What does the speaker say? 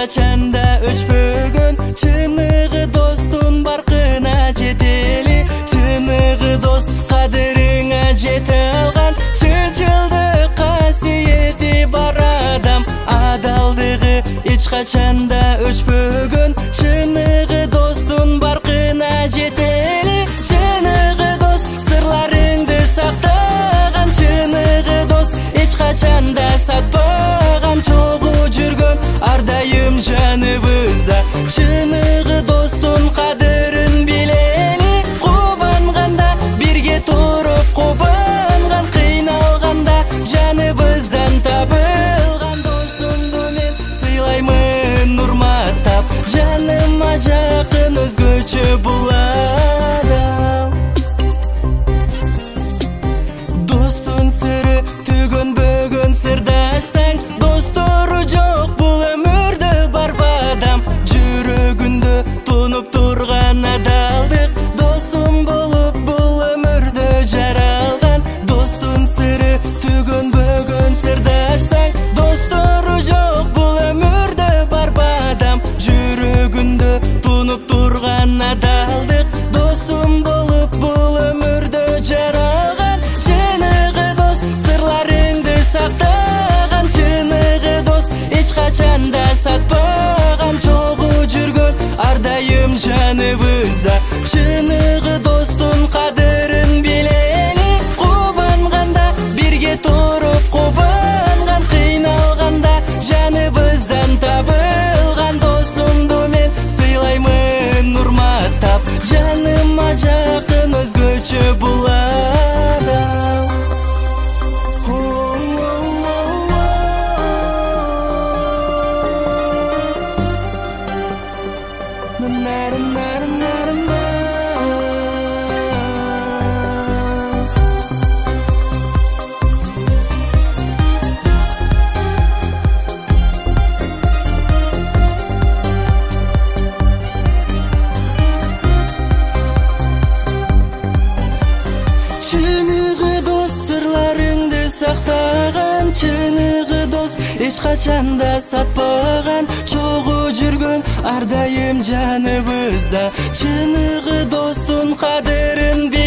качан да өчпөгөн, чыныгы достун баркына жетели. Чыныгы дос кадырыңа жете алган, чынчылдык касиети бар адам. Адалдыгы эч качан да өчпөгөн, чыныгы достун баркына жетели. Чыныгы дос сырларыңды сактаган, чыныгы дос эч качан да сатпаган. Чогуу жүргөн ардайым жаныбызда, чыныгы достун кадырын билели. Кубанганда бирге туруп, кубанган кыйналганда жаныбыздан табылган досумду мен сыйлаймын урматтап. Жаныма жакын өзгөчө бул адам. Достун сыры түгөнбөгөн сырдаштан, достору жок бул өмүрдө барбадам. Жүрөгүндө тунуп турган адалдык, досум болуп бул өмүрдө жаралган. Достун сыры түгөнбөгөн сырдаштан, достору жок бул өмүрдө барбадам. Жүрөгүндө тунуп турган адалдык, досум болуп бул өмүрдө жаралган. Чыныгы дос сырларыңды сактаган, чыныгы дос эч качан да сатпаган. Чогуу жүргөн ардайым жаныбызда, чыныгы достун кадырын билели. Кубанганда бирге туруп, кубанган кыйналганда жаныбыздан табылган досумду мен сыйлаймын урматтап. Жаныма жакын өзгөчө бул адам. Чыныгы дос сырларыңды сактаган, чыныгы дос эч качан да сатпаган. Чогуу жүргөн ардайым жаныбызда, чыныгы достун кадырын